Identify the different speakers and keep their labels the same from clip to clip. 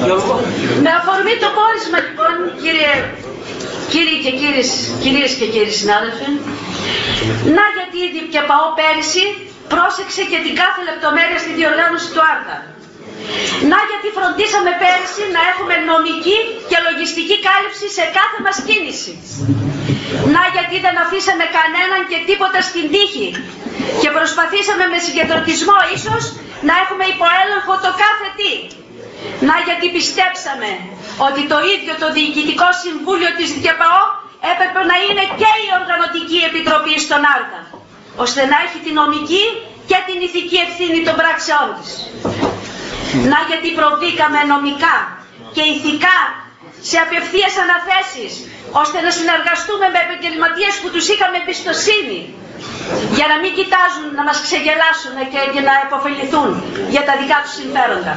Speaker 1: Με αφορμή το πόρισμα, λοιπόν, κυρίες και κύριοι συνάδελφοι, να γιατί η ΔΚΠΑΟ πέρυσι πρόσεξε και την κάθε λεπτομέρεια στη διοργάνωση του Άρτα. Να γιατί φροντίσαμε πέρυσι να έχουμε νομική και λογιστική κάλυψη σε κάθε μας κίνηση. Να γιατί δεν αφήσαμε κανέναν και τίποτα στην τύχη και προσπαθήσαμε με συγκεντρωτισμό ίσως να έχουμε υποέλεγχο το κάθε τι. Να γιατί πιστέψαμε ότι το ίδιο το Διοικητικό Συμβούλιο της ΔΚΠΑΟ έπρεπε να είναι και η Οργανωτική Επιτροπή στον Άρτα, ώστε να έχει τη νομική και την ηθική ευθύνη των πράξεών της. Να γιατί προβήκαμε νομικά και ηθικά σε απευθείας αναθέσεις, ώστε να συνεργαστούμε με επαγγελματίες που τους είχαμε εμπιστοσύνη, για να μην κοιτάζουν να μας ξεγελάσουν και να επωφεληθούν για τα δικά τους συμφέροντα.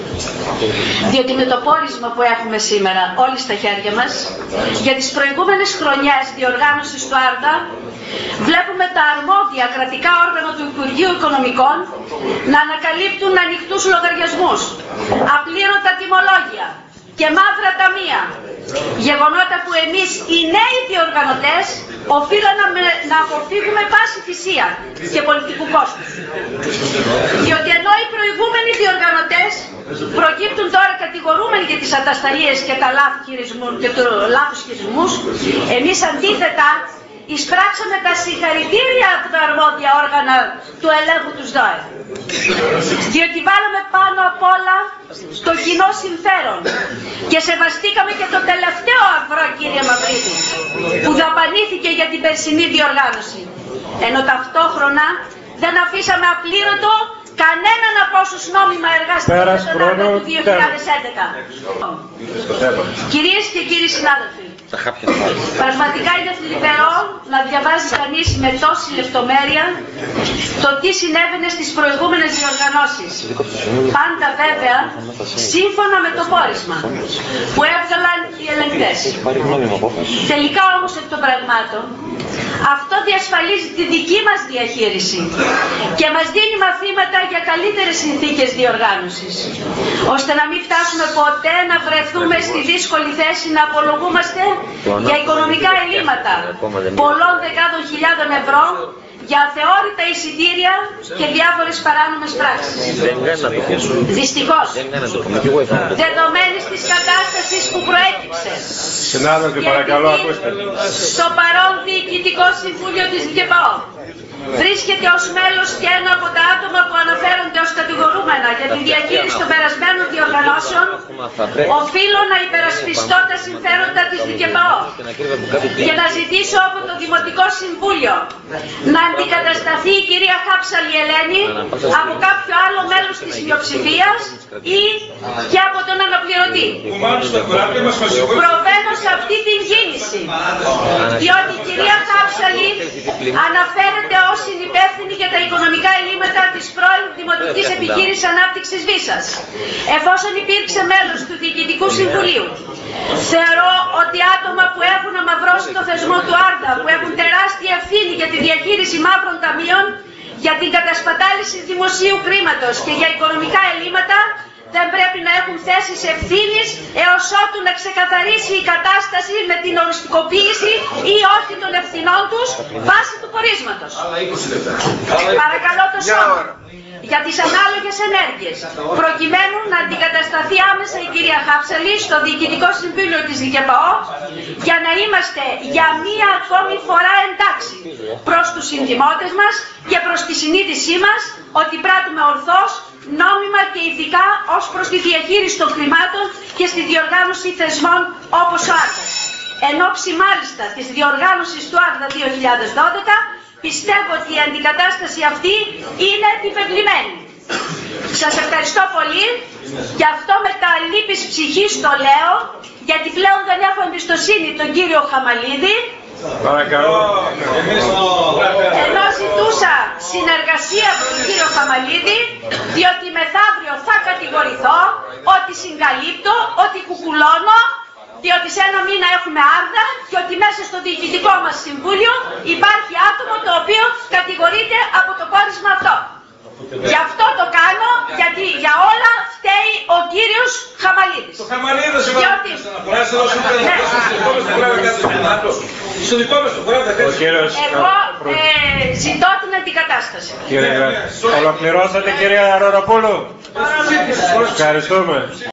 Speaker 1: Διότι με το πόρισμα που έχουμε σήμερα όλοι στα χέρια μας, για τις προηγούμενες χρονιές διοργάνωσης του Άρτα, βλέπουμε τα αρμόδια κρατικά όργανα του Υπουργείου Οικονομικών να ανακαλύπτουν ανοιχτούς λογαριασμούς, απλήρωτα τιμολόγια και μαύρα ταμεία. Γεγονότα που εμείς οι νέοι διοργανωτές οφείλαμε να αποφύγουμε πάση θυσία και πολιτικού κόστους. Διότι ενώ οι προηγούμενοι διοργανωτές προκύπτουν τώρα κατηγορούμενοι για τις ατασταλίες και τα λάθος χειρισμούς, εμείς αντίθετα εισπράξαμε τα συγχαρητήρια από τα αρμόδια όργανα του ελέγχου τους ΔΟΕ. Διότι βάλαμε πάνω απ' όλα το κοινό συμφέρον και σεβαστήκαμε και το τελευταίο αγρό, κύριε Μαυρίδη, που δαπανήθηκε για την περσινή διοργάνωση. Ενώ ταυτόχρονα δεν αφήσαμε απλήρωτο κανέναν από όσους νόμιμα εργάστηκαν για τον Άρτα του 2011. Κυρίες και κύριοι συνάδελφοι, πραγματικά είναι θλιβερό να διαβάζει κανείς με τόση λεπτομέρεια το τι συνέβαινε στις προηγούμενες διοργανώσεις. Πάντα βέβαια σύμφωνα με το πόρισμα που έβγαλαν οι ελεγκτές. Τελικά όμως εκ των πραγμάτων αυτό διασφαλίζει τη δική μας διαχείριση και μας δίνει μαθήματα για καλύτερες συνθήκες διοργάνωσης, ώστε να μην φτάσουμε ποτέ να βρεθούμε στη δύσκολη θέση να απολογούμαστε για οικονομικά ελλείμματα πολλών δεκάδων χιλιάδων ευρώ, για αθεώρητα εισιτήρια και διάφορες παράνομες πράξεις. Δυστυχώς, δεδομένης της κατάστασης που προέκυψε στο παρόν Διοικητικό Συμβούλιο της ΔΚΠΑΟ βρίσκεται ως μέλος και ένα από τα άτομα που αναφέρονται ως κατηγορούμενα για τη διαχείριση των περασμένων διοργανώσεων, οφείλω να υπερασπιστώ τα συμφέροντα της ΔΚΠΑΟ και να ζητήσω από το Δημοτικό Συμβούλιο να αντικατασταθεί η κυρία Χάψαλη Ελένη από κάποιο άλλο μέλος της μειοψηφίας ή και από τον αναπληρωτή. Προβαίνω σε αυτή την κίνηση, διότι η κυρία Χάψαλη αναφέρεται ως συνυπεύθυνη για τα οικονομικά ελλείμματα της πρώην Δημοτικής Επιχείρησης Ανάπτυξης Βίσας, εφόσον υπήρξε μέλος του Διοικητικού Συμβουλίου. Θεωρώ ότι άτομα που έχουν αμαυρώσει το θεσμό του Άρτα, που έχουν τεράστια ευθύνη για τη διαχείριση μαύρων ταμείων, για την κατασπατάληση δημοσίου χρήματος και για οικονομικά ελλείμματα, δεν πρέπει να έχουν θέσεις ευθύνης έως ότου να ξεκαθαρίσει η κατάσταση με την οριστικοποίηση ή όχι των ευθυνών τους βάσει του πορίσματος. Παρακαλώ το σώμα για τις ανάλογες ενέργειες, προκειμένου να αντικατασταθεί άμεσα η κυρία Χάψαλη στο Διοικητικό Συμβούλιο της ΔΚΠΑΟ, για να είμαστε για μία ακόμη φορά εντάξει προς τους συνδημότες μας και προς τη συνείδησή μας ότι πράττουμε ορθώς, νόμιμα και ηθικά ως προς τη διαχείριση των χρημάτων και στη διοργάνωση θεσμών όπως ο Άρτας. Εν όψη μάλιστα της διοργάνωσης του Άρτα 2012, πιστεύω ότι η αντικατάσταση αυτή είναι επιβεβλημένη. Σας ευχαριστώ πολύ, γι' αυτό με τα λύπης ψυχής το λέω, γιατί πλέον δεν έχω εμπιστοσύνη τον κύριο Χαμαλίδη.
Speaker 2: Παρακαλώ.
Speaker 1: Ενώ ζητούσα συνεργασία με τον κύριο Χαμαλίδη, διότι μεθαύριο θα κατηγορηθώ ότι συγκαλύπτω, ότι κουκουλώνω, διότι σε ένα μήνα έχουμε Άρτα και ότι μέσα στο Διοικητικό μας Συμβούλιο υπάρχει άτομο το οποίο κατηγορείται από το πόρισμα αυτό. Γι' αυτό το κάνω, γιατί για όλα φταίει ο κύριος Χαμαλίδης.
Speaker 2: Το Χαμαλίδης
Speaker 1: διότι... Εγώ ζητώ την αντικατάσταση.
Speaker 3: Ολοκληρώσατε, κυρία Ροροπούλου. Ευχαριστούμε.